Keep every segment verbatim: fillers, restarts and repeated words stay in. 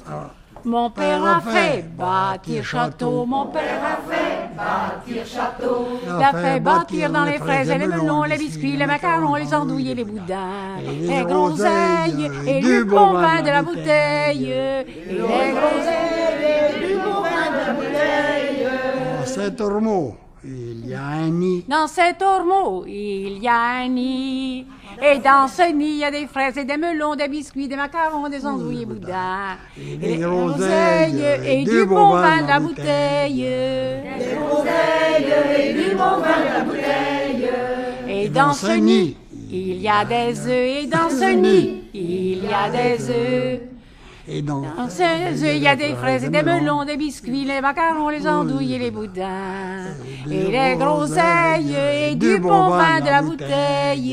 Ah. Mon père a fait bâtir château, mon père a fait bâtir château. Il a fait bâtir dans les fraises et les melons, les biscuits, les macarons, les andouilles et les boudins. Les groseilles et du bon vin de la bouteille. Et les groseilles et du bon vin de la bouteille. Dans cet ormeau, il y a un nid. Dans cet ormeau, il y a un nid. Et dans ce nid, il y a des fraises et des melons, des biscuits, des macarons, des andouilles et boudins. Et des des groseilles et du bon vin de la bouteille. Des groseilles et du bon vin de la bouteille. Et dans ce nid, il y a des œufs. Et dans ce nid, il y a des œufs. Et dans, Dans ces œufs, il y a des fraises et des melons, des biscuits, les macarons, les andouilles et les boudins. Et les groseilles et du bon vin de la bouteille.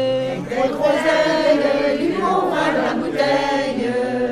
Des groseilles et du bon vin de la bouteille.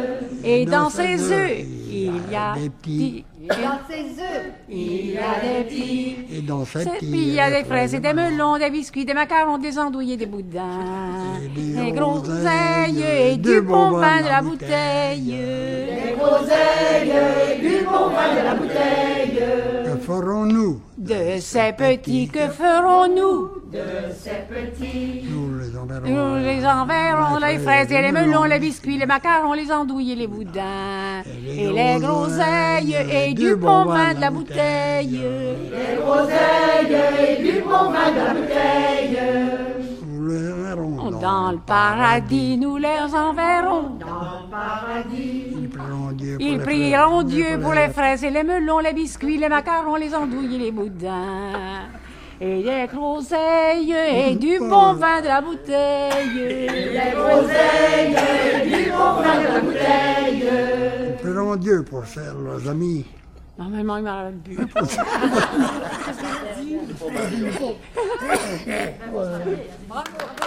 Et dans ces œufs, il y a des petits. Dans ses œufs, Il y a des petits. Et dans cette Puis il y a des fraises et des melons, des biscuits, des macarons, des andouilles et des boudins. Et des Des groseilles et du bon vin de la bouteille. des groseilles et du bon vin de la bouteille. Que ferons-nous De ces petits, que ferons-nous? De ces petits, Nous les enverrons. Nous les enverrons, les fraises et les melons, les biscuits, les macarons, les andouilles et les boudins. Et les groseilles et du bon vin de la bouteille. des groseilles et du bon vin de la bouteille. Nous les enverrons. Dans le paradis, nous les enverrons. Dans le paradis, Ils prieront Dieu pour Ils les prieront fraises, Dieu pour les fraises. fraises et les melons, les biscuits, les macarons, les andouilles et les boudins. Et des groseilles et du bon vin de la bouteille. des groseilles et du bon vin de la bouteille. Ils prieront Dieu pour faire leurs amis. Normalement, il m'a bu. Bravo.